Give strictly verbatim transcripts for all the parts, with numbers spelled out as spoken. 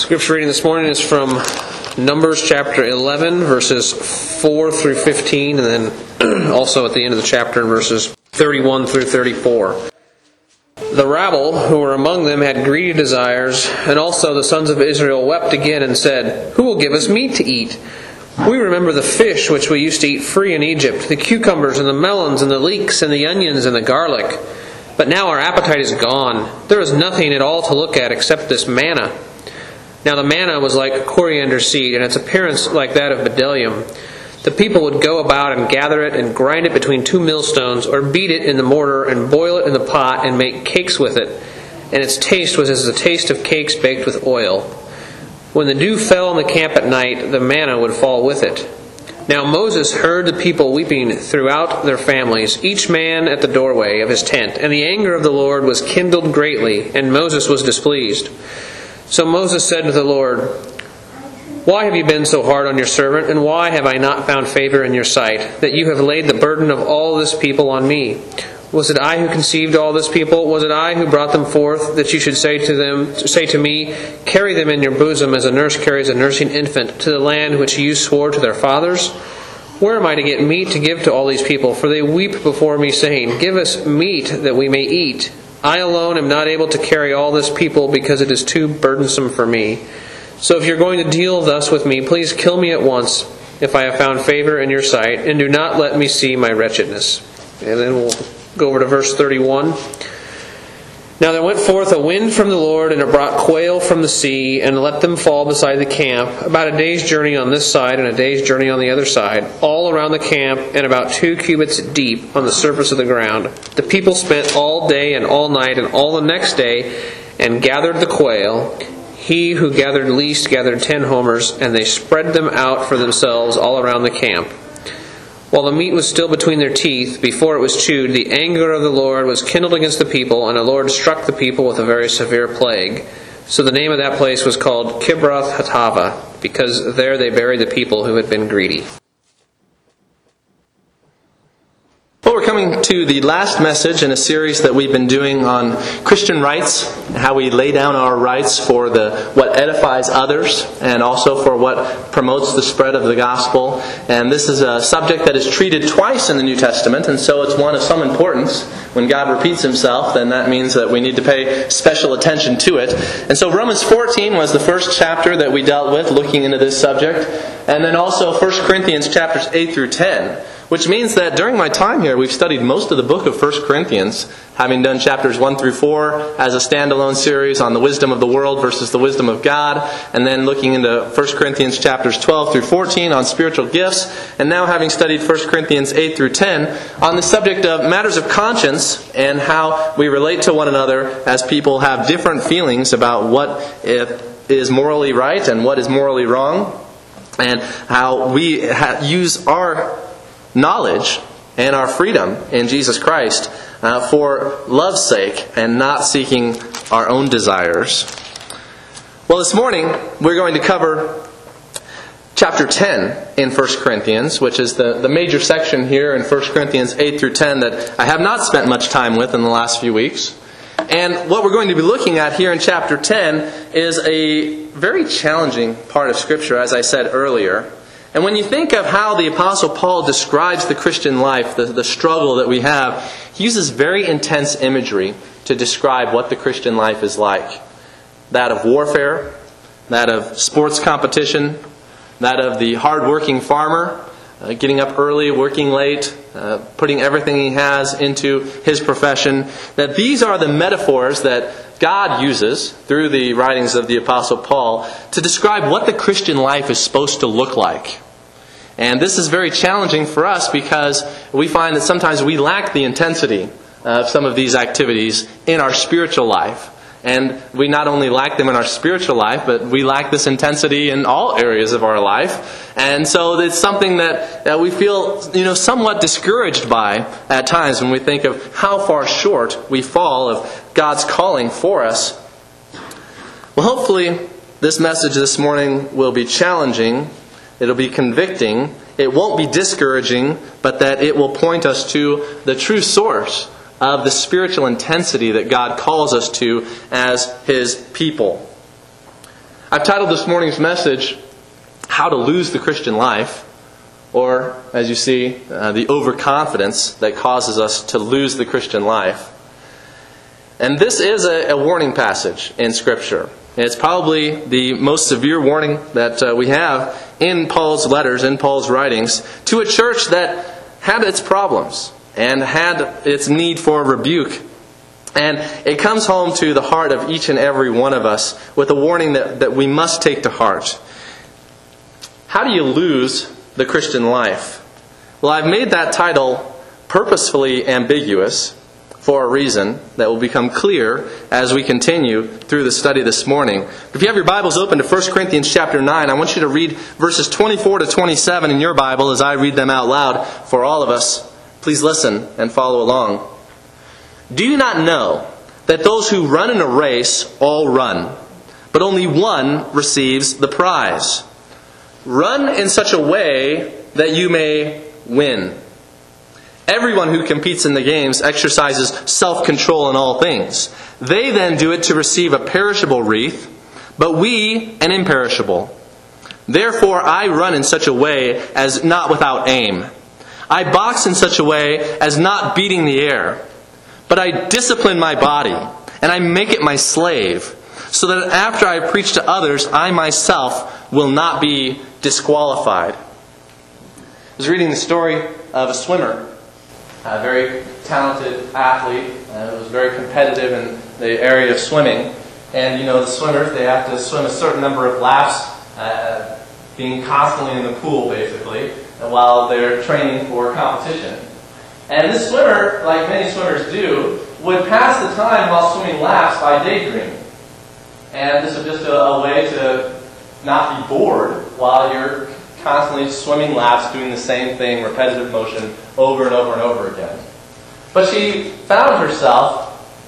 Scripture reading this morning is from Numbers chapter eleven, verses four through fifteen, and then also at the end of the chapter in verses thirty-one through thirty-four. The rabble who were among them had greedy desires, and also the sons of Israel wept again and said, "Who will give us meat to eat? We remember the fish which we used to eat free in Egypt, the cucumbers and the melons and the leeks and the onions and the garlic. But now our appetite is gone. There is nothing at all to look at except this manna." Now the manna was like coriander seed, and its appearance like that of bdellium. The people would go about and gather it and grind it between two millstones, or beat it in the mortar and boil it in the pot and make cakes with it. And its taste was as the taste of cakes baked with oil. When the dew fell on the camp at night, the manna would fall with it. Now Moses heard the people weeping throughout their families, each man at the doorway of his tent. And the anger of the Lord was kindled greatly, and Moses was displeased. So Moses said to the Lord, "Why have you been so hard on your servant, and why have I not found favor in your sight, that you have laid the burden of all this people on me? Was it I who conceived all this people? Was it I who brought them forth, that you should say to them, say to me, 'Carry them in your bosom as a nurse carries a nursing infant, to the land which you swore to their fathers'? Where am I to get meat to give to all these people? For they weep before me, saying, 'Give us meat that we may eat.' I alone am not able to carry all this people, because it is too burdensome for me. So if you're going to deal thus with me, please kill me at once, if I have found favor in your sight, and do not let me see my wretchedness." And then we'll go over to verse thirty-one. "Now there went forth a wind from the Lord, and it brought quail from the sea, and let them fall beside the camp, about a day's journey on this side, and a day's journey on the other side, all around the camp, and about two cubits deep on the surface of the ground. The people spent all day and all night, and all the next day, and gathered the quail. He who gathered least gathered ten homers, and they spread them out for themselves all around the camp. While the meat was still between their teeth, before it was chewed, the anger of the Lord was kindled against the people, and the Lord struck the people with a very severe plague. So the name of that place was called Kibroth-Hattaavah, because there they buried the people who had been greedy." Well, we're coming to the last message in a series that we've been doing on Christian rights, how we lay down our rights for the what edifies others, and also for what promotes the spread of the gospel. And this is a subject that is treated twice in the New Testament, and so it's one of some importance. When God repeats himself, then that means that we need to pay special attention to it. And so Romans fourteen was the first chapter that we dealt with, looking into this subject. And then also First Corinthians chapters eight through ten. Which means that during my time here, we've studied most of the book of First Corinthians, having done chapters one through four as a standalone series on the wisdom of the world versus the wisdom of God, and then looking into First Corinthians chapters twelve through fourteen on spiritual gifts, and now having studied First Corinthians eight through ten on the subject of matters of conscience and how we relate to one another as people have different feelings about what is morally right and what is morally wrong, and how we use our knowledge and our freedom in Jesus Christ uh, for love's sake and not seeking our own desires. Well, this morning we're going to cover chapter ten in First Corinthians, which is the, the major section here in First Corinthians eight through ten that I have not spent much time with in the last few weeks. And what we're going to be looking at here in chapter ten is a very challenging part of Scripture, as I said earlier. And when you think of how the Apostle Paul describes the Christian life, the, the struggle that we have, he uses very intense imagery to describe what the Christian life is like. That of warfare, that of sports competition, that of the hard-working farmer, uh, getting up early, working late, uh, putting everything he has into his profession. That these are the metaphors that God uses through the writings of the Apostle Paul to describe what the Christian life is supposed to look like. And this is very challenging for us because we find that sometimes we lack the intensity of some of these activities in our spiritual life. And we not only lack them in our spiritual life, but we lack this intensity in all areas of our life. And so it's something that, that we feel, you know, somewhat discouraged by at times when we think of how far short we fall of God's calling for us. Well, hopefully this message this morning will be challenging. It'll be convicting. It won't be discouraging, but that it will point us to the true source of the spiritual intensity that God calls us to as His people. I've titled this morning's message, How to Lose the Christian Life, or, as you see, uh, the overconfidence that causes us to lose the Christian life. And this is a, a warning passage in Scripture. It's probably the most severe warning that uh, we have in Paul's letters, in Paul's writings, to a church that had its problems and had its need for rebuke. And it comes home to the heart of each and every one of us with a warning that, that we must take to heart. How do you lose the Christian life? Well, I've made that title purposefully ambiguous for a reason that will become clear as we continue through the study this morning. If you have your Bibles open to First Corinthians chapter nine, I want you to read verses twenty-four to twenty-seven in your Bible as I read them out loud for all of us. Please listen and follow along. Do you not know that those who run in a race all run, but only one receives the prize? Run in such a way that you may win. Everyone who competes in the games exercises self-control in all things. They then do it to receive a perishable wreath, but we an imperishable. Therefore I run in such a way as not without aim. I box in such a way as not beating the air. But I discipline my body, and I make it my slave, so that after I preach to others, I myself will not be disqualified. I was reading the story of a swimmer, a very talented athlete, and was very competitive in the area of swimming. And you know, the swimmers, they have to swim a certain number of laps, uh, being constantly in the pool, basically, while they're training for competition. And this swimmer, like many swimmers do, would pass the time while swimming laps by daydreaming. And this was just a, a way to not be bored while you're constantly swimming laps, doing the same thing, repetitive motion, over and over and over again. But she found herself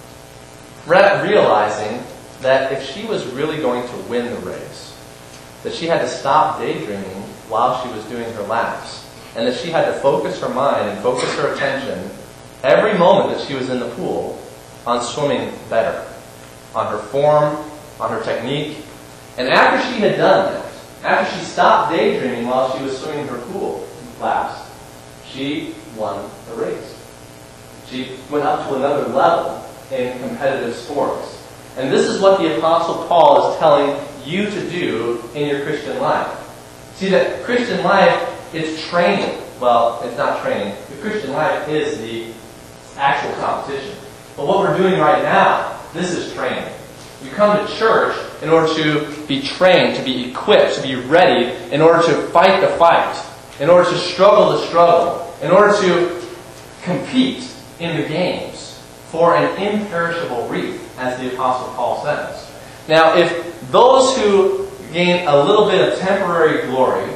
realizing that if she was really going to win the race, that she had to stop daydreaming while she was doing her laps. And that she had to focus her mind and focus her attention every moment that she was in the pool on swimming better, on her form, on her technique. And after she had done that, after she stopped daydreaming while she was swimming her pool laps, she won the race. She went up to another level in competitive sports. And this is what the Apostle Paul is telling you to do in your Christian life. See, that Christian life, it's training. Well, it's not training. The Christian life is the actual competition. But what we're doing right now, this is training. You come to church in order to be trained, to be equipped, to be ready, in order to fight the fight, in order to struggle the struggle, in order to compete in the games for an imperishable wreath, as the Apostle Paul says. Now, if those who gain a little bit of temporary glory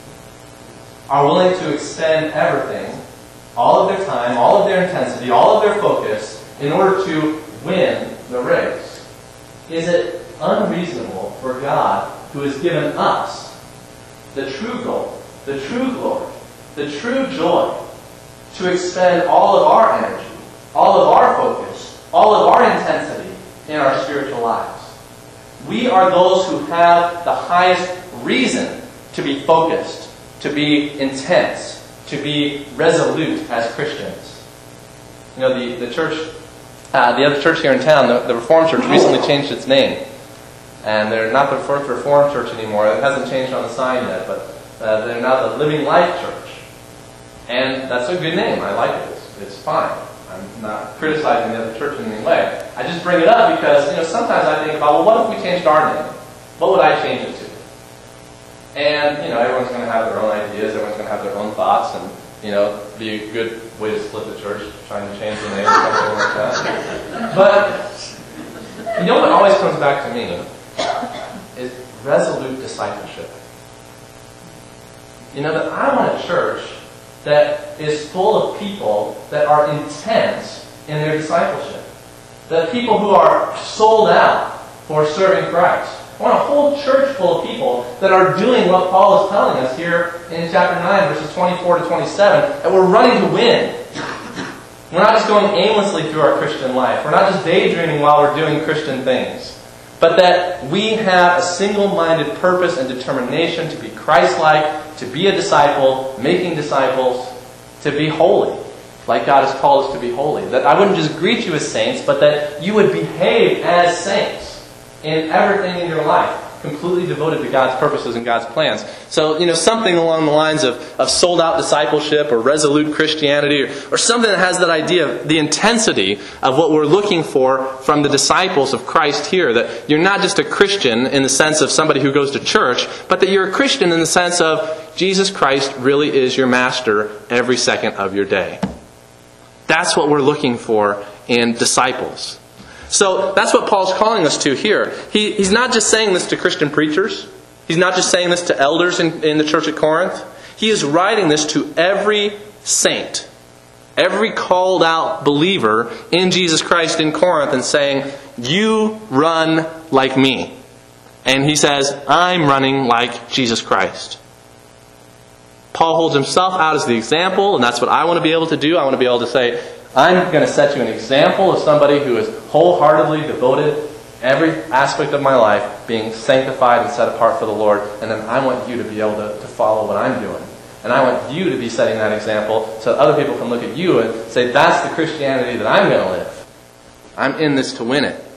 are willing to expend everything, all of their time, all of their intensity, all of their focus, in order to win the race, is it unreasonable for God, who has given us the true goal, the true glory, the true joy, to expend all of our energy, all of our focus, all of our intensity in our spiritual lives? We are those who have the highest reason to be focused, to be intense, to be resolute as Christians. You know, the, the church, uh, the other church here in town, the, the Reformed Church, recently changed its name. And they're not the First Reformed Church anymore. It hasn't changed on the sign yet, but uh, they're now the Living Life Church. And that's a good name. I like it. It's, it's fine. I'm not criticizing the other church in any way. I just bring it up because, you know, sometimes I think about, well, what if we changed our name? What would I change it to? And, you know, everyone's going to have their own ideas, everyone's going to have their own thoughts, and, you know, be a good way to split the church, trying to change the name or something like that. But, you know what always comes back to me is resolute discipleship. You know, that I want a church that is full of people that are intense in their discipleship. That people who are sold out for serving Christ. I want a whole church full of people that are doing what Paul is telling us here in chapter nine, verses twenty-four to twenty-seven, that we're running to win. We're not just going aimlessly through our Christian life. We're not just daydreaming while we're doing Christian things. but that we have a single-minded purpose and determination to be Christ-like, to be a disciple, making disciples, to be holy, like God has called us to be holy. That I wouldn't just greet you as saints, but that you would behave as saints in everything in your life, completely devoted to God's purposes and God's plans. So, you know, something along the lines of, of sold-out discipleship or resolute Christianity, or, or something that has that idea of the intensity of what we're looking for from the disciples of Christ here. That you're not just a Christian in the sense of somebody who goes to church, but that you're a Christian in the sense of Jesus Christ really is your master every second of your day. That's what we're looking for in disciples. So that's what Paul's calling us to here. He, he's not just saying this to Christian preachers. He's not just saying this to elders in, in the church at Corinth. He is writing this to every saint, every called out believer in Jesus Christ in Corinth, and saying, you run like me. And he says, I'm running like Jesus Christ. Paul holds himself out as the example, and that's what I want to be able to do. I want to be able to say, I'm going to set you an example of somebody who is wholeheartedly devoted, every aspect of my life being sanctified and set apart for the Lord. And then I want you to be able to, to follow what I'm doing. And I want you to be setting that example so that other people can look at you and say, that's the Christianity that I'm going to live. I'm in this to win it.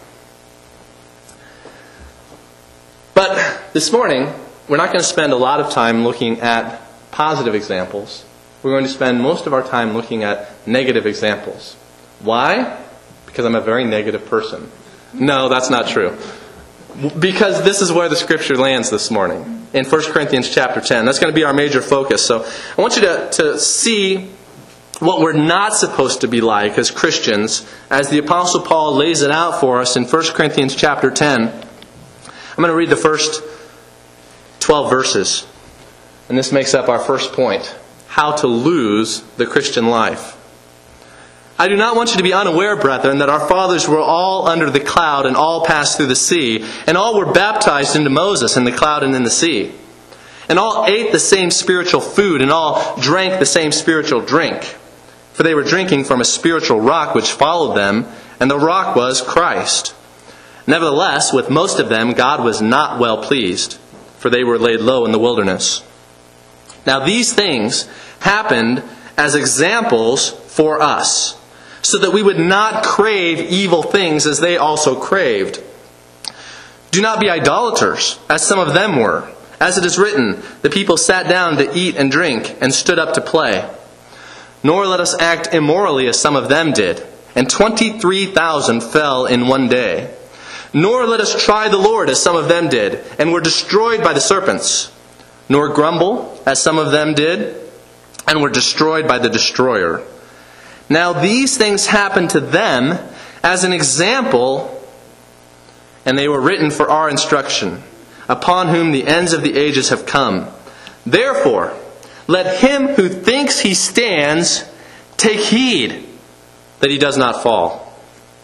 But this morning, we're not going to spend a lot of time looking at positive examples. We're going to spend most of our time looking at negative examples. Why? Because I'm a very negative person. No, that's not true. Because this is where the Scripture lands this morning. In First Corinthians chapter ten. That's going to be our major focus. So I want you to, to see what we're not supposed to be like as Christians as the Apostle Paul lays it out for us in First Corinthians chapter ten. I'm going to read the first twelve verses. And this makes up our first point. How to lose the Christian life. I do not want you to be unaware, brethren, that our fathers were all under the cloud and all passed through the sea, and all were baptized into Moses in the cloud and in the sea. And all ate the same spiritual food, and all drank the same spiritual drink. For they were drinking from a spiritual rock which followed them, and the rock was Christ. Nevertheless, with most of them God was not well pleased, for they were laid low in the wilderness. Now these things happened as examples for us, so that we would not crave evil things as they also craved. Do not be idolaters, as some of them were. As it is written, the people sat down to eat and drink, and stood up to play. Nor let us act immorally as some of them did, and twenty-three thousand fell in one day. Nor let us try the Lord as some of them did, and were destroyed by the serpents. Nor grumble as some of them did, and were destroyed by the destroyer. Now these things happened to them as an example, and they were written for our instruction, upon whom the ends of the ages have come. Therefore, let him who thinks he stands take heed that he does not fall.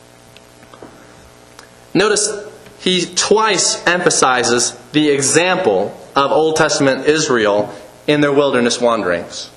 Notice he twice emphasizes the example of Old Testament Israel in their wilderness wanderings.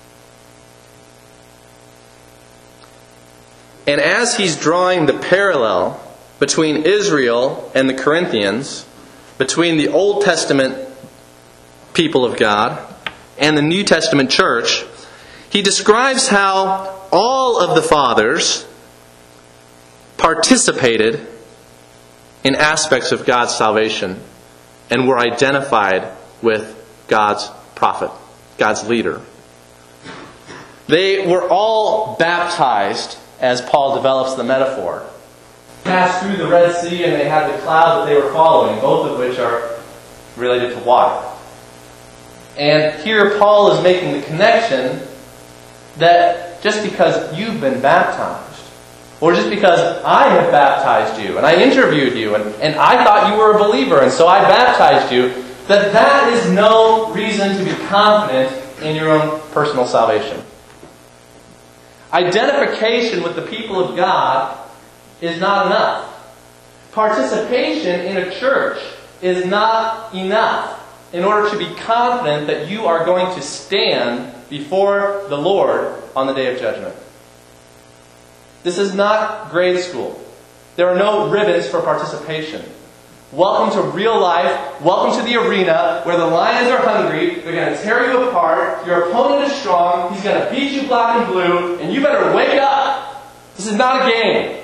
And as he's drawing the parallel between Israel and the Corinthians, between the Old Testament people of God and the New Testament church, he describes how all of the fathers participated in aspects of God's salvation and were identified with God's prophet, God's leader. They were all baptized, as Paul develops the metaphor. Passed through the Red Sea and they had the cloud that they were following, both of which are related to water. And here Paul is making the connection that just because you've been baptized, or just because I have baptized you, and I interviewed you, and, and I thought you were a believer, and so I baptized you, that that is no reason to be confident in your own personal salvation. Identification with the people of God is not enough. Participation in a church is not enough in order to be confident that you are going to stand before the Lord on the day of judgment. This is not grade school. There are no ribbons for participation. Welcome to real life. Welcome to the arena where the lions are hungry. They're going to tear you apart. Your opponent is strong. He's going to beat you black and blue. And you better wake up. This is not a game.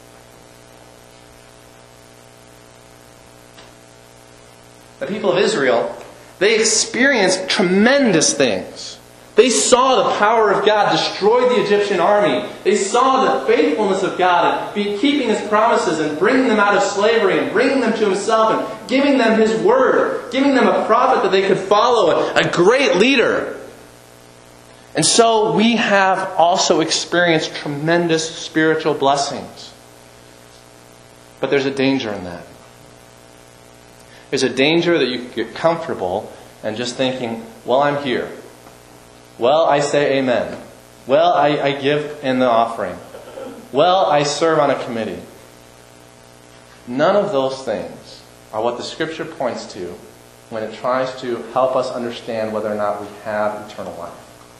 The people of Israel, they experienced tremendous things. They saw the power of God destroy the Egyptian army. They saw the faithfulness of God in keeping His promises and bringing them out of slavery and bringing them to Himself and giving them His word, giving them a prophet that they could follow, a, a great leader. And so we have also experienced tremendous spiritual blessings. But there's a danger in that. There's a danger that you get comfortable and just thinking, well, I'm here. Well, I say amen. Well, I, I give in the offering. Well, I serve on a committee. None of those things are what the Scripture points to when it tries to help us understand whether or not we have eternal life.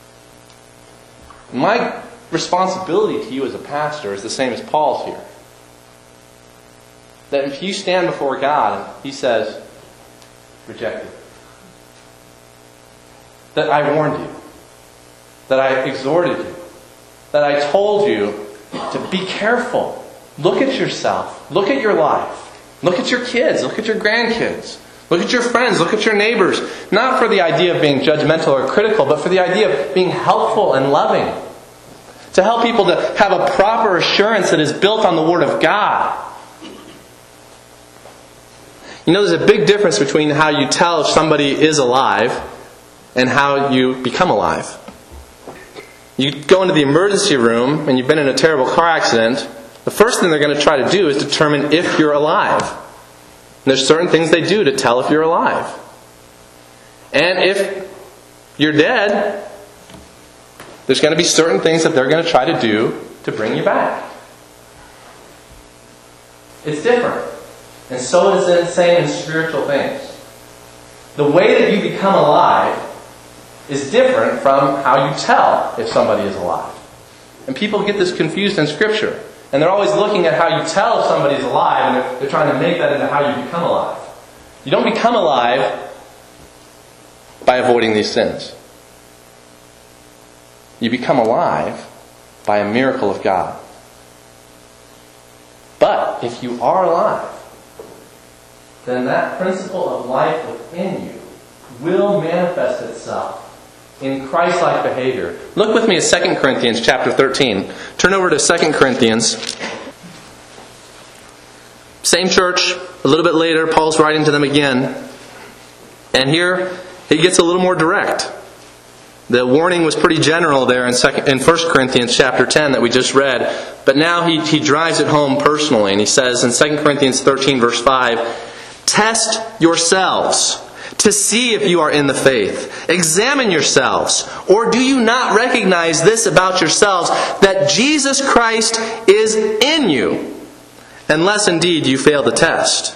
My responsibility to you as a pastor is the same as Paul's here. That if you stand before God and He says, rejected. That I warned you. That I exhorted you. That I told you to be careful. Look at yourself. Look at your life. Look at your kids. Look at your grandkids. Look at your friends. Look at your neighbors. Not for the idea of being judgmental or critical, but for the idea of being helpful and loving. To help people to have a proper assurance that is built on the Word of God. You know, there's a big difference between how you tell if somebody is alive and how you become alive. You go into the emergency room and you've been in a terrible car accident. The first thing they're going to try to do is determine if you're alive. And there's certain things they do to tell if you're alive. And if you're dead, there's going to be certain things that they're going to try to do to bring you back. It's different. And so is the same in spiritual things. The way that you become alive is different from how you tell if somebody is alive. And people get this confused in Scripture. And they're always looking at how you tell if somebody's alive, and they're, they're trying to make that into how you become alive. You don't become alive by avoiding these sins. You become alive by a miracle of God. But if you are alive, then that principle of life within you will manifest itself in Christ-like behavior. Look with me at Second Corinthians chapter thirteen. Turn over to Second Corinthians. Same church, a little bit later, Paul's writing to them again. And here, he gets a little more direct. The warning was pretty general there in, second, in First Corinthians chapter ten that we just read. But now he, he drives it home personally. And he says in Second Corinthians thirteen verse five, test yourselves to see if you are in the faith. Examine yourselves. Or do you not recognize this about yourselves, that Jesus Christ is in you, unless indeed you fail the test?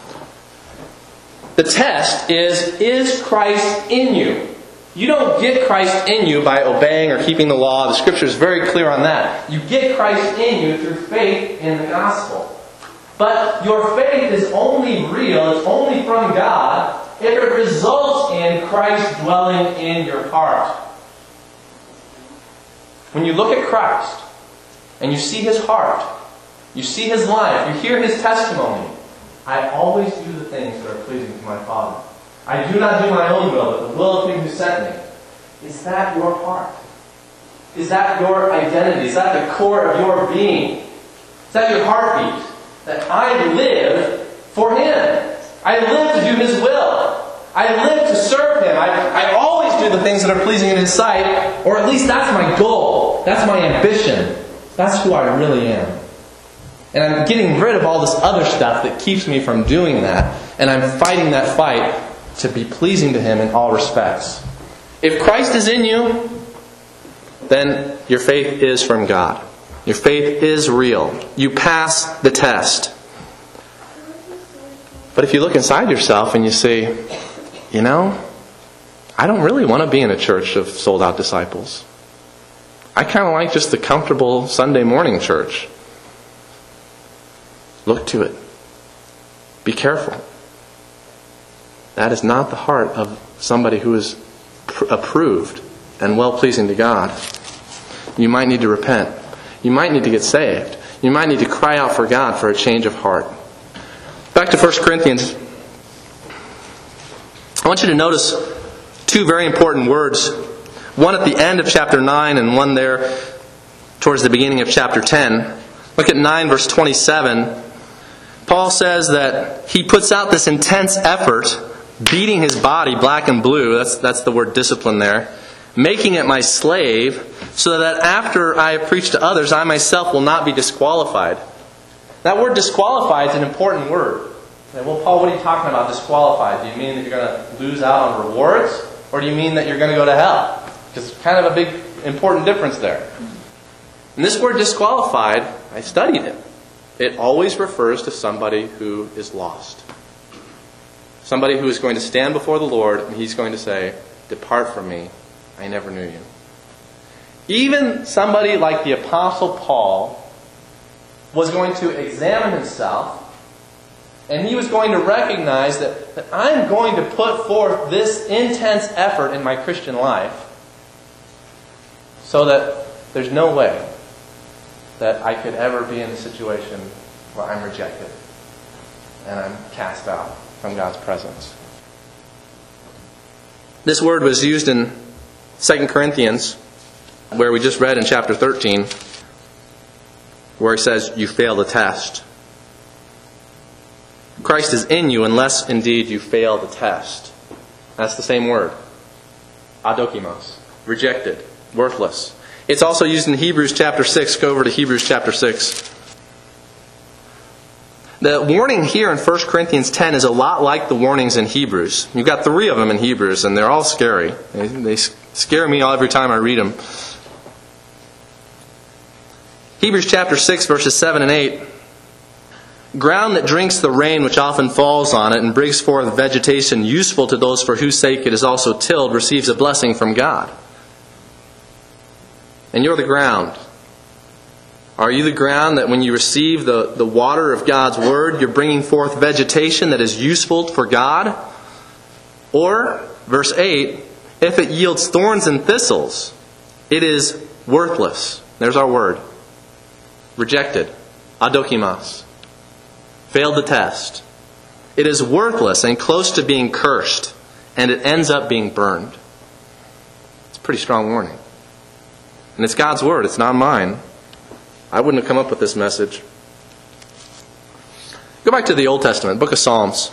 The test is, is Christ in you? You don't get Christ in you by obeying or keeping the law. The Scripture is very clear on that. You get Christ in you through faith in the gospel. But your faith is only real, it's only from God, if it results in Christ dwelling in your heart. When you look at Christ, and you see His heart, you see His life, you hear His testimony, I always do the things that are pleasing to my Father. I do not do my own will, but the will of Him who sent me. Is that your heart? Is that your identity? Is that the core of your being? Is that your heartbeat? That I live for Him. I live to do His will. I live to serve Him. I, I always do the things that are pleasing in His sight, or at least that's my goal. That's my ambition. That's who I really am. And I'm getting rid of all this other stuff that keeps me from doing that, and I'm fighting that fight to be pleasing to Him in all respects. If Christ is in you, then your faith is from God. Your faith is real. You pass the test. But if you look inside yourself and you say, you know, I don't really want to be in a church of sold out disciples. I kind of like just the comfortable Sunday morning church. Look to it. Be careful. That is not the heart of somebody who is pr- approved and well-pleasing to God. You might need to repent. You might need to get saved. You might need to cry out for God for a change of heart. Back to First Corinthians. I want you to notice two very important words. One at the end of chapter nine and one there towards the beginning of chapter ten. Look at nine verse twenty-seven. Paul says that he puts out this intense effort, beating his body black and blue. That's, that's the word discipline there. Making it my slave, so that after I have preached to others, I myself will not be disqualified. That word disqualified is an important word. Well, Paul, what are you talking about, disqualified? Do you mean that you're going to lose out on rewards? Or do you mean that you're going to go to hell? Because kind of a big, important difference there. And this word disqualified, I studied it. It always refers to somebody who is lost. Somebody who is going to stand before the Lord and He's going to say, "Depart from me, I never knew you." Even somebody like the Apostle Paul was going to examine himself, and he was going to recognize that, that I'm going to put forth this intense effort in my Christian life so that there's no way that I could ever be in a situation where I'm rejected and I'm cast out from God's presence. This word was used in Second Corinthians, where we just read in chapter thirteen, where he says, "You fail the test." Christ is in you unless indeed you fail the test. That's the same word. Adokimos. Rejected. Worthless. It's also used in Hebrews chapter six. Go over to Hebrews chapter six. The warning here in First Corinthians ten is a lot like the warnings in Hebrews. You've got three of them in Hebrews, and they're all scary. They, they scare me every time I read them. Hebrews chapter six, verses seven and eight. "Ground that drinks the rain which often falls on it and brings forth vegetation useful to those for whose sake it is also tilled receives a blessing from God." And you're the ground. Are you the ground that when you receive the, the water of God's Word, you're bringing forth vegetation that is useful for God? Or, verse eight, "If it yields thorns and thistles, it is worthless." There's our word. Rejected. Adokimos. Failed the test. It is worthless and close to being cursed, and it ends up being burned. It's a pretty strong warning. And it's God's Word. It's not mine. I wouldn't have come up with this message. Go back to the Old Testament, book of Psalms.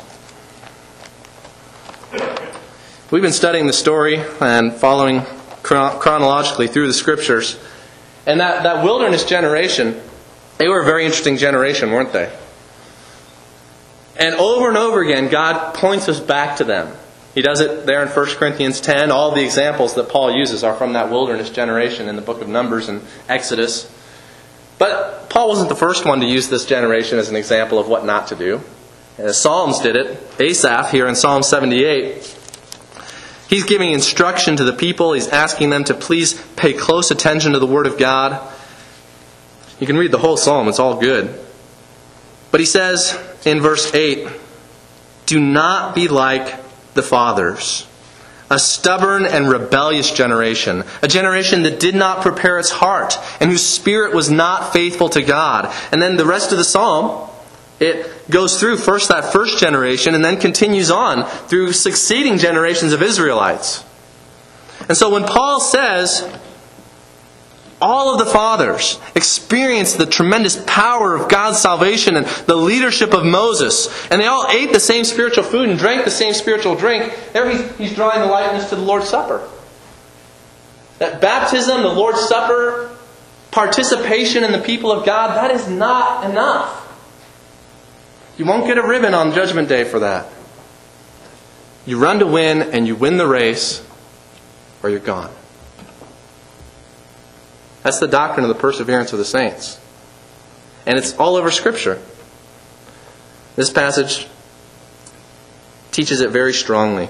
We've been studying the story and following chronologically through the Scriptures. And that, that wilderness generation, they were a very interesting generation, weren't they? And over and over again, God points us back to them. He does it there in First Corinthians ten. All the examples that Paul uses are from that wilderness generation in the book of Numbers and Exodus. But Paul wasn't the first one to use this generation as an example of what not to do. The Psalms did it. Asaph here in Psalm seventy-eight. He's giving instruction to the people. He's asking them to please pay close attention to the Word of God. You can read the whole psalm. It's all good. But he says in verse eight, "Do not be like the fathers, a stubborn and rebellious generation, a generation that did not prepare its heart, and whose spirit was not faithful to God." And then the rest of the psalm, it goes through first that first generation and then continues on through succeeding generations of Israelites. And so when Paul says, all of the fathers experienced the tremendous power of God's salvation and the leadership of Moses, and they all ate the same spiritual food and drank the same spiritual drink, there he's, he's drawing the likeness to the Lord's Supper. That baptism, the Lord's Supper, participation in the people of God, that is not enough. You won't get a ribbon on Judgment Day for that. You run to win, and you win the race, or you're gone. That's the doctrine of the perseverance of the saints. And it's all over Scripture. This passage teaches it very strongly.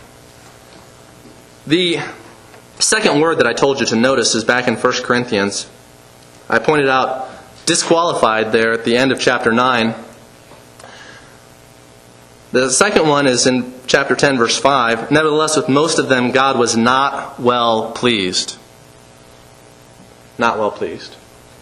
The second word that I told you to notice is back in First Corinthians. I pointed out disqualified there at the end of chapter nine. The second one is in chapter ten, verse five. Nevertheless, with most of them, God was not well pleased. Not well pleased.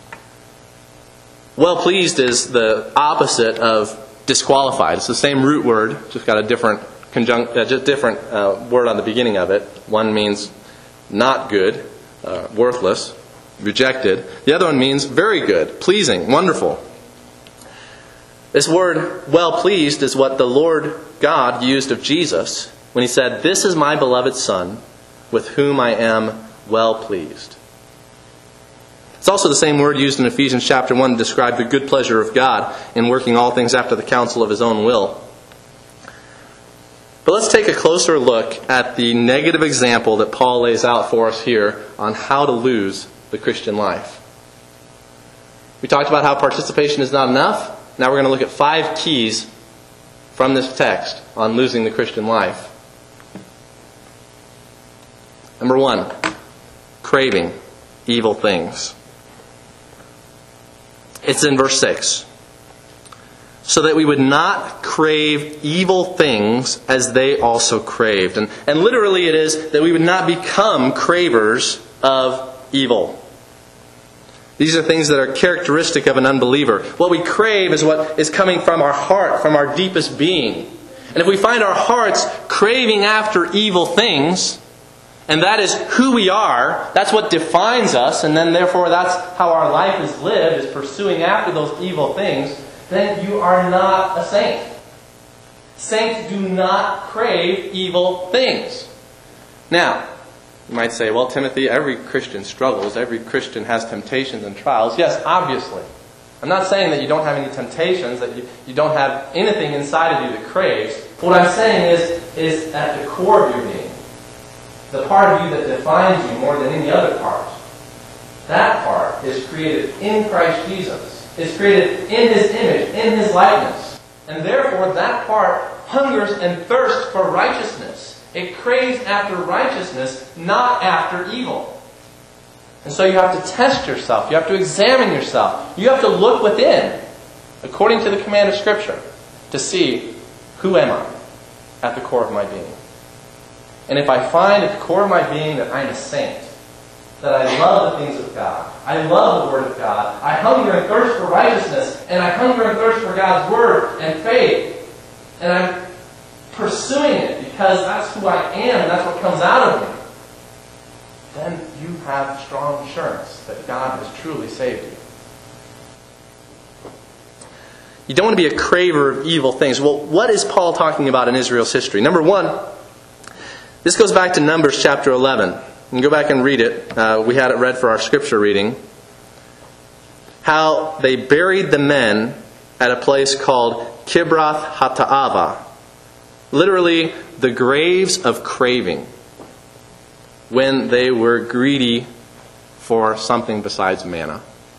Well pleased is the opposite of disqualified. It's the same root word, just got a different conjunct, uh, just different uh, word on the beginning of it. One means not good, uh, worthless, rejected. The other one means very good, pleasing, wonderful. This word, well pleased, is what the Lord God used of Jesus when He said, "This is my beloved Son, with whom I am well pleased." It's also the same word used in Ephesians chapter one to describe the good pleasure of God in working all things after the counsel of His own will. But let's take a closer look at the negative example that Paul lays out for us here on how to lose the Christian life. We talked about how participation is not enough. Now we're going to look at five keys from this text on losing the Christian life. Number one, craving evil things. It's in verse six. So that we would not crave evil things as they also craved. And, and literally it is that we would not become cravers of evil. These are things that are characteristic of an unbeliever. What we crave is what is coming from our heart, from our deepest being. And if we find our hearts craving after evil things, and that is who we are, that's what defines us, and then therefore that's how our life is lived, is pursuing after those evil things, then you are not a saint. Saints do not crave evil things. Now, you might say, well, Timothy, every Christian struggles. Every Christian has temptations and trials. Yes, obviously. I'm not saying that you don't have any temptations, that you, you don't have anything inside of you that craves. What I'm saying is, is at the core of your being, the part of you that defines you more than any other part, that part is created in Christ Jesus. It's created in His image, in His likeness. And therefore, that part hungers and thirsts for righteousness. It craves after righteousness, not after evil. And so you have to test yourself. You have to examine yourself. You have to look within, according to the command of Scripture, to see, who am I at the core of my being? And if I find at the core of my being that I'm a saint, that I love the things of God, I love the Word of God, I hunger and thirst for righteousness, and I hunger and thirst for God's Word and faith, and I'm pursuing it because that's who I am and that's what comes out of me, then you have strong assurance that God has truly saved you. You don't want to be a craver of evil things. Well, what is Paul talking about in Israel's history? Number one, this goes back to Numbers chapter eleven. You can go back and read it. Uh, we had it read for our scripture reading. How they buried the men at a place called Kibroth Hattaava. Literally, the graves of craving, when they were greedy for something besides manna.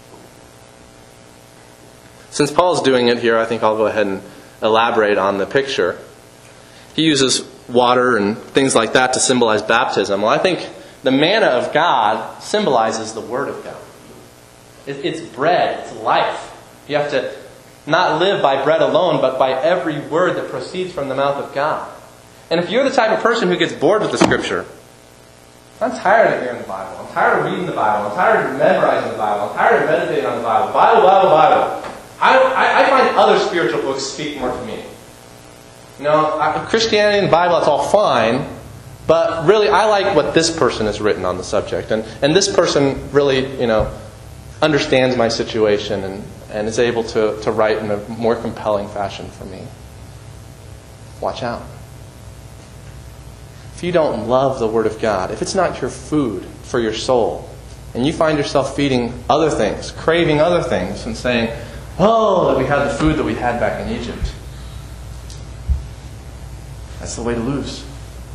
Since Paul's doing it here, I think I'll go ahead and elaborate on the picture. He uses water and things like that to symbolize baptism. Well, I think the manna of God symbolizes the Word of God. It's bread, it's life. You have to not live by bread alone, but by every word that proceeds from the mouth of God. And if you're the type of person who gets bored with the Scripture, I'm tired of hearing the Bible. I'm tired of reading the Bible. I'm tired of memorizing the Bible. I'm tired of meditating on the Bible. Bible, Bible, Bible. I, I, I find other spiritual books speak more to me. You know, I, Christianity and the Bible, it's all fine, but really I like what this person has written on the subject. And, and this person really, you know, understands my situation and, and is able to, to write in a more compelling fashion for me. Watch out. If you don't love the Word of God, if it's not your food for your soul, and you find yourself feeding other things, craving other things, and saying, oh, that we had the food that we had back in Egypt. That's the way to lose.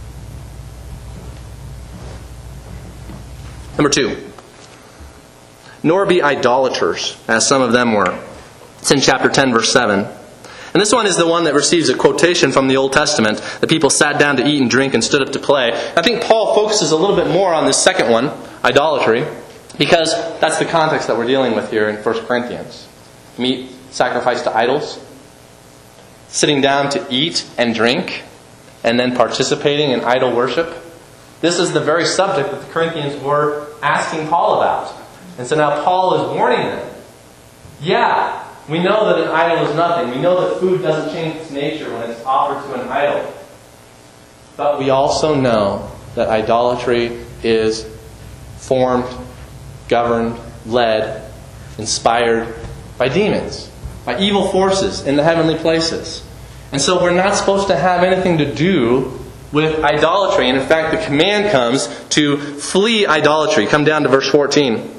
Number two. Nor be idolaters, as some of them were. It's in chapter ten, verse seven. And this one is the one that receives a quotation from the Old Testament. The people sat down to eat and drink and stood up to play. I think Paul focuses a little bit more on this second one, idolatry, because that's the context that we're dealing with here in First Corinthians. Meat sacrificed to idols. sitting down to eat and drink, and then participating in idol worship. This is the very subject that the Corinthians were asking Paul about. And so now Paul is warning them. Yeah, we know that an idol is nothing. We know that food doesn't change its nature when it's offered to an idol. But we also know that idolatry is formed, governed, led, inspired by demons, by evil forces in the heavenly places. And so we're not supposed to have anything to do with idolatry. And in fact, the command comes to flee idolatry. Come down to verse fourteen.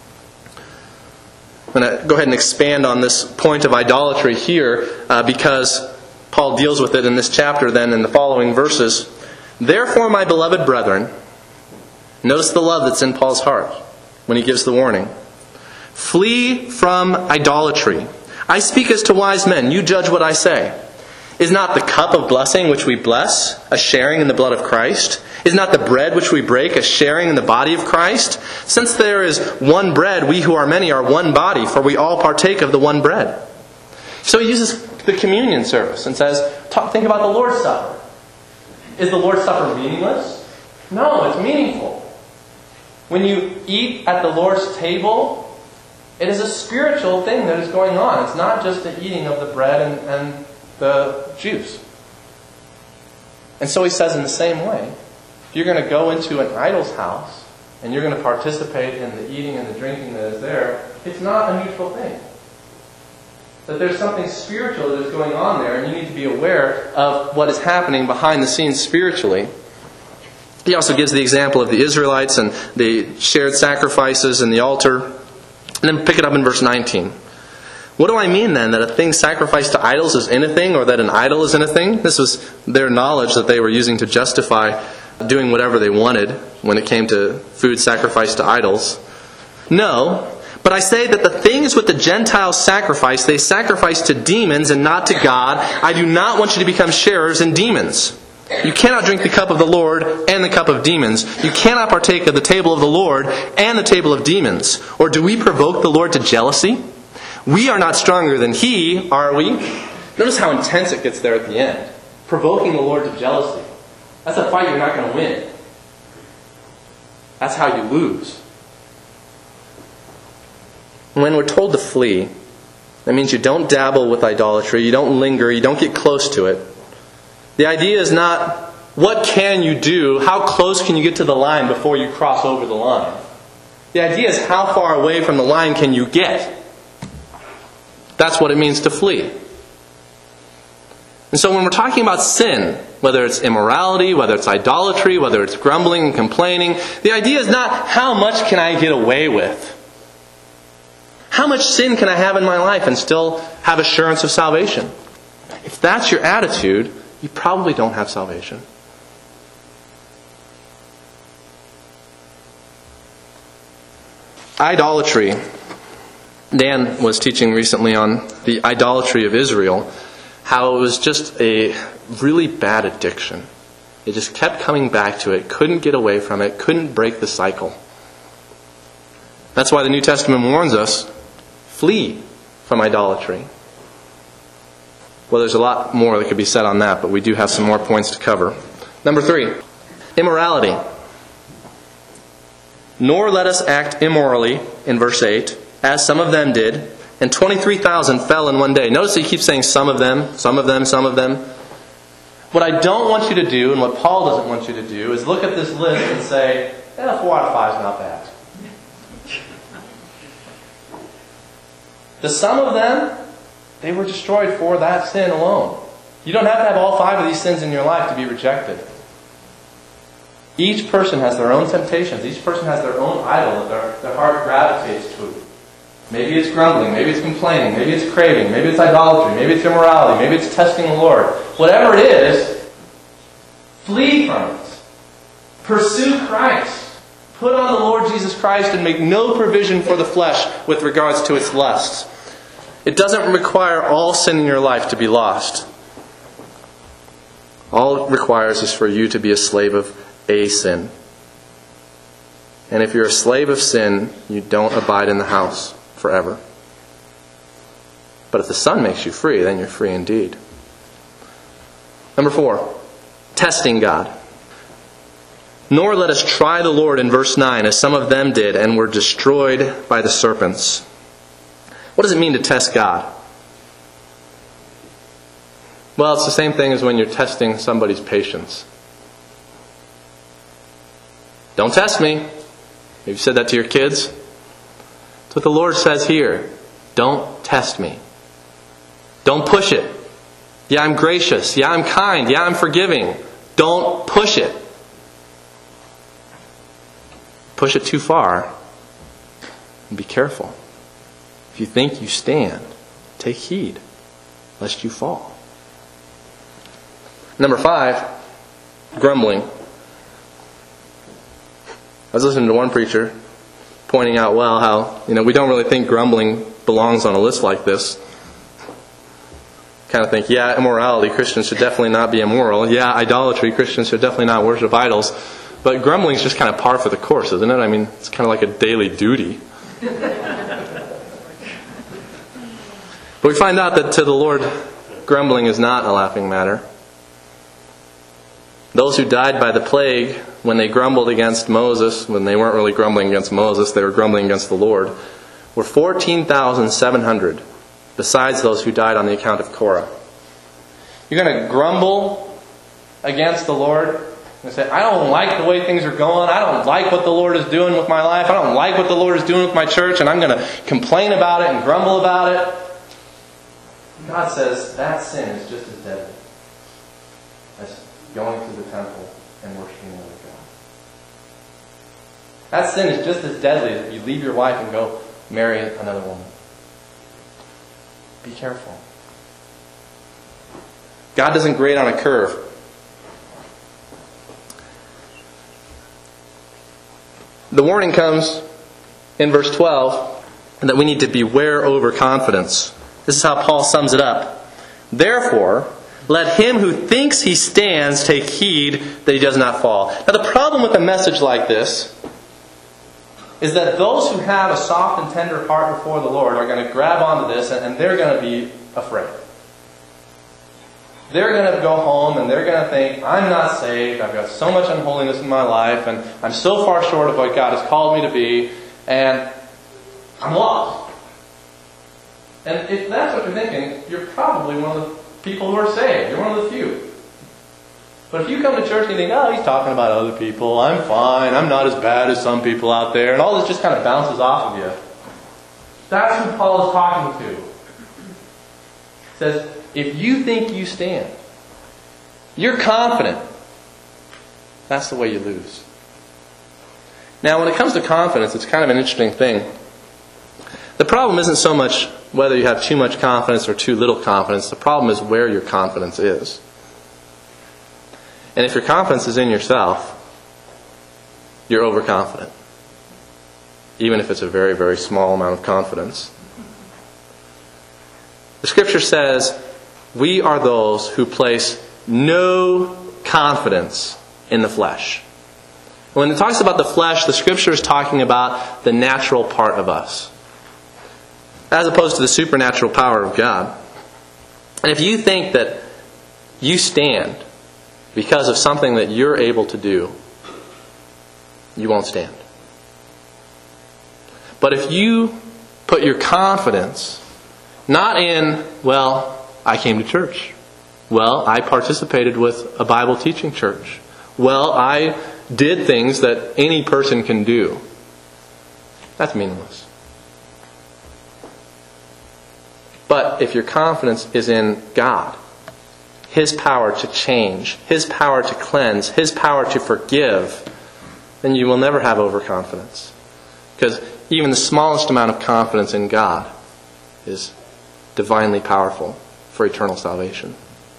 I'm going to go ahead and expand on this point of idolatry here uh, because Paul deals with it in this chapter then in the following verses. Therefore, my beloved brethren, notice the love that's in Paul's heart when he gives the warning. Flee from idolatry. I speak as to wise men. You judge what I say. Is not the cup of blessing which we bless a sharing in the blood of Christ? Is not the bread which we break a sharing in the body of Christ? Since there is one bread, we who are many are one body, for we all partake of the one bread. So he uses the communion service and says, talk, think about the Lord's Supper. Is the Lord's Supper meaningless? No, it's meaningful. When you eat at the Lord's table, it is a spiritual thing that is going on. It's not just the eating of the bread and, and the juice. And so he says in the same way, if you're going to go into an idol's house and you're going to participate in the eating and the drinking that is there, it's not a neutral thing. That there's something spiritual that is going on there, and you need to be aware of what is happening behind the scenes spiritually. He also gives the example of the Israelites and the shared sacrifices and the altar. And then pick it up in verse nineteen. What do I mean then? That a thing sacrificed to idols is anything, or that an idol is anything? This was their knowledge that they were using to justify doing whatever they wanted when it came to food sacrificed to idols. No. But I say that the things which the Gentiles sacrifice, they sacrifice to demons and not to God. I do not want you to become sharers in demons. You cannot drink the cup of the Lord and the cup of demons. You cannot partake of the table of the Lord and the table of demons. Or do we provoke the Lord to jealousy? We are not stronger than He, are we? Notice how intense it gets there at the end. Provoking the Lord to jealousy. That's a fight you're not going to win. That's how you lose. When we're told to flee, that means you don't dabble with idolatry, you don't linger, you don't get close to it. The idea is not, what can you do, how close can you get to the line before you cross over the line? The idea is, how far away from the line can you get? That's what it means to flee. And so when we're talking about sin, whether it's immorality, whether it's idolatry, whether it's grumbling and complaining, the idea is not, how much can I get away with? How much sin can I have in my life and still have assurance of salvation? If that's your attitude, you probably don't have salvation. Idolatry. Dan was teaching recently on the idolatry of Israel, how it was just a really bad addiction. It just kept coming back to it, couldn't get away from it, couldn't break the cycle. That's why the New Testament warns us, flee from idolatry. Well, there's a lot more that could be said on that, but we do have some more points to cover. Number three, immorality. Nor let us act immorally, in verse eight, as some of them did, and twenty-three thousand fell in one day. Notice he keeps saying some of them, some of them, some of them. What I don't want you to do, and what Paul doesn't want you to do, is look at this list and say, eh, four out of five is not bad. The some of them, they were destroyed for that sin alone. You don't have to have all five of these sins in your life to be rejected. Each person has their own temptations. Each person has their own idol that their, their heart gravitates to. Maybe it's grumbling. Maybe it's complaining. Maybe it's craving. Maybe it's idolatry. Maybe it's immorality. Maybe it's testing the Lord. Whatever it is, flee from it. Pursue Christ. Put on the Lord Jesus Christ and make no provision for the flesh with regards to its lusts. It doesn't require all sin in your life to be lost. All it requires is for you to be a slave of a sin. And if you're a slave of sin, you don't abide in the house forever. But if the Son makes you free, then you're free indeed. Number four, testing God. Nor let us try the Lord in verse nine, as some of them did, and were destroyed by the serpents. What does it mean to test God? Well, it's the same thing as when you're testing somebody's patience. Don't test me. Have you said that to your kids? That's what the Lord says here. Don't test me. Don't push it. Yeah, I'm gracious. Yeah, I'm kind. Yeah, I'm forgiving. Don't push it. Push it too far. And be careful. If you think you stand, take heed, lest you fall. Number five, grumbling. I was listening to one preacher pointing out, well, how, you know, we don't really think grumbling belongs on a list like this. Kind of think, yeah, immorality, Christians should definitely not be immoral. Yeah, idolatry, Christians should definitely not worship idols. But grumbling is just kind of par for the course, isn't it? I mean, it's kind of like a daily duty. But we find out that to the Lord, grumbling is not a laughing matter. Those who died by the plague, when they grumbled against Moses, when they weren't really grumbling against Moses, they were grumbling against the Lord, were fourteen thousand seven hundred, besides those who died on the account of Korah. You're going to grumble against the Lord and say, I don't like the way things are going. I don't like what the Lord is doing with my life. I don't like what the Lord is doing with my church, and I'm going to complain about it and grumble about it. God says that sin is just as deadly as going to the temple and worshiping another God. That sin is just as deadly as if you leave your wife and go marry another woman. Be careful. God doesn't grade on a curve. The warning comes in verse twelve that we need to beware overconfidence. This is how Paul sums it up. Therefore, let him who thinks he stands take heed that he does not fall. Now the problem with a message like this is that those who have a soft and tender heart before the Lord are going to grab onto this and they're going to be afraid. They're going to go home and they're going to think, I'm not saved, I've got so much unholiness in my life, and I'm so far short of what God has called me to be, and I'm lost. And if that's what you're thinking, you're probably one of the people who are saved. You're one of the few. But if you come to church and you think, oh, he's talking about other people, I'm fine, I'm not as bad as some people out there, and all this just kind of bounces off of you. That's who Paul is talking to. He says, if you think you stand, you're confident, that's the way you lose. Now, when it comes to confidence, it's kind of an interesting thing. The problem isn't so much whether you have too much confidence or too little confidence. The problem is where your confidence is. And if your confidence is in yourself, you're overconfident. Even if it's a very, very small amount of confidence. The Scripture says, we are those who place no confidence in the flesh. When it talks about the flesh, the Scripture is talking about the natural part of us, as opposed to the supernatural power of God. And if you think that you stand because of something that you're able to do, you won't stand. But if you put your confidence not in, well, I came to church. Well, I participated with a Bible teaching church. Well, I did things that any person can do. That's meaningless. But if your confidence is in God, His power to change, His power to cleanse, His power to forgive, then you will never have overconfidence. Because even the smallest amount of confidence in God is divinely powerful for eternal salvation.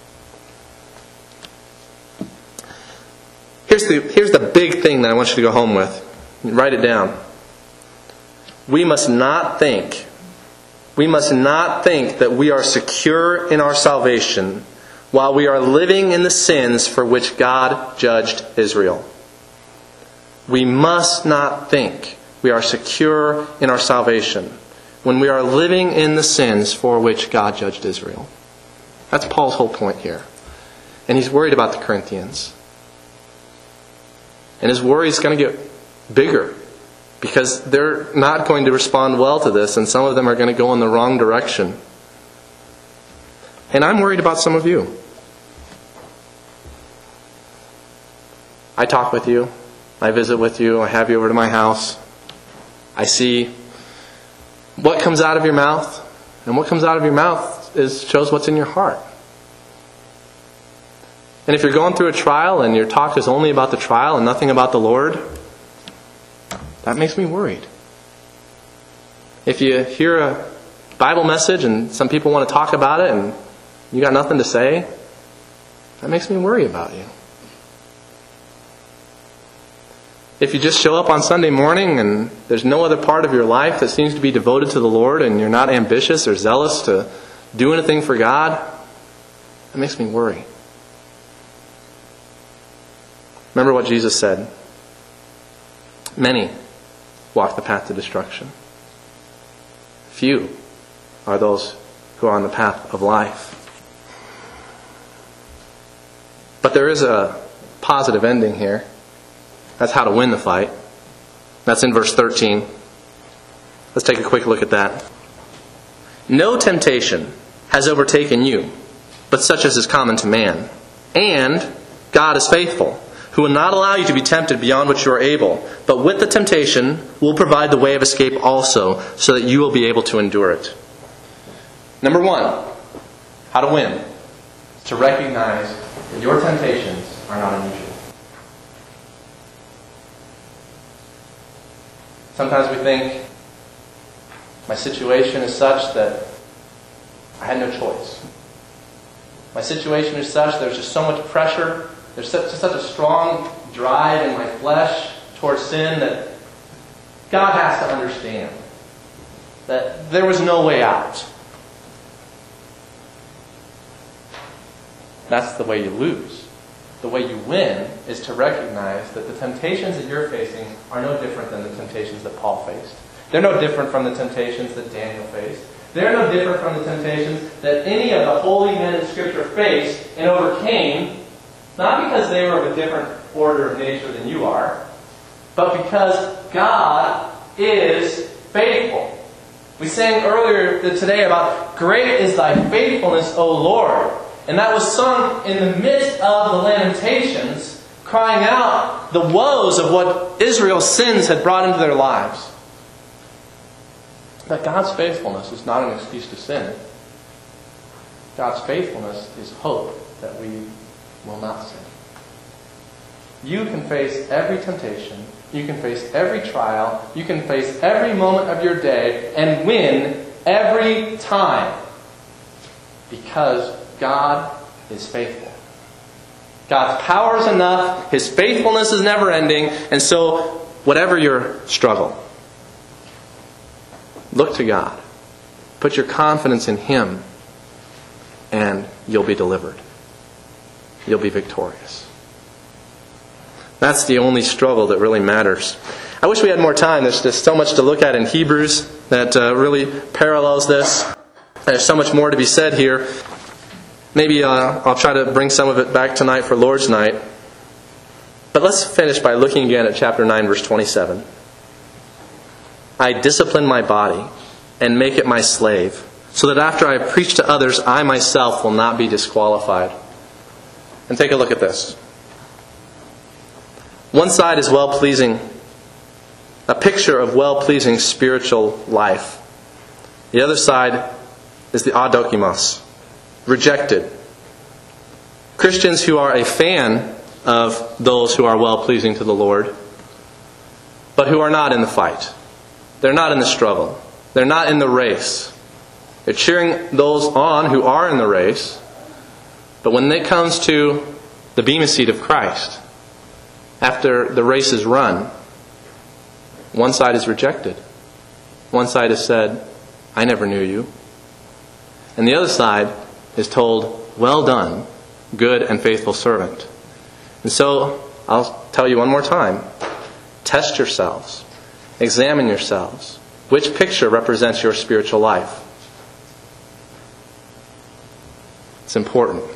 Here's the, here's the big thing that I want you to go home with. Write it down. We must not think, we must not think that we are secure in our salvation while we are living in the sins for which God judged Israel. We must not think we are secure in our salvation when we are living in the sins for which God judged Israel. That's Paul's whole point here. And he's worried about the Corinthians. And his worry is going to get bigger because they're not going to respond well to this, and some of them are going to go in the wrong direction. And I'm worried about some of you. I talk with you. I visit with you. I have you over to my house. I see what comes out of your mouth. And what comes out of your mouth is shows what's in your heart. And if you're going through a trial and your talk is only about the trial and nothing about the Lord, that makes me worried. If you hear a Bible message and some people want to talk about it and you got nothing to say, that makes me worry about you. If you just show up on Sunday morning and there's no other part of your life that seems to be devoted to the Lord and you're not ambitious or zealous to do anything for God, that makes me worry. Remember what Jesus said. Many walk the path to destruction. Few are those who are on the path of life. But there is a positive ending here. That's how to win the fight. That's in verse thirteen. Let's take a quick look at that. No temptation has overtaken you, but such as is common to man. And God is faithful, who will not allow you to be tempted beyond what you are able, but with the temptation will provide the way of escape also, so that you will be able to endure it. Number one, how to win. To recognize that your temptations are not unusual. Sometimes we think, my situation is such that I had no choice. My situation is such, there's just so much pressure, there's such, such a strong drive in my flesh towards sin that God has to understand that there was no way out. That's the way you lose. The way you win is to recognize that the temptations that you're facing are no different than the temptations that Paul faced. They're no different from the temptations that Daniel faced. They're no different from the temptations that any of the holy men in Scripture faced and overcame, not because they were of a different order of nature than you are, but because God is faithful. We sang earlier today about, "Great is thy faithfulness, O Lord." And that was sung in the midst of the Lamentations, crying out the woes of what Israel's sins had brought into their lives. But God's faithfulness is not an excuse to sin. God's faithfulness is hope that we will not sin. You can face every temptation, you can face every trial, you can face every moment of your day and win every time. Because God is faithful. God's power is enough. His faithfulness is never ending. And so, whatever your struggle, look to God. Put your confidence in Him. And you'll be delivered. You'll be victorious. That's the only struggle that really matters. I wish we had more time. There's just so much to look at in Hebrews that uh, really parallels this. There's so much more to be said here. Maybe uh, I'll try to bring some of it back tonight for Lord's night. But let's finish by looking again at chapter nine, verse twenty-seven. I discipline my body and make it my slave, so that after I preach to others, I myself will not be disqualified. And take a look at this. One side is well-pleasing, a picture of well-pleasing spiritual life. The other side is the adokimos, rejected. Christians who are a fan of those who are well-pleasing to the Lord, but who are not in the fight. They're not in the struggle. They're not in the race. They're cheering those on who are in the race, but when it comes to the bema seat of Christ, after the race is run, one side is rejected. One side is said, I never knew you. And the other side is told, well done, good and faithful servant. And so, I'll tell you one more time, test yourselves, examine yourselves. Which picture represents your spiritual life? It's important.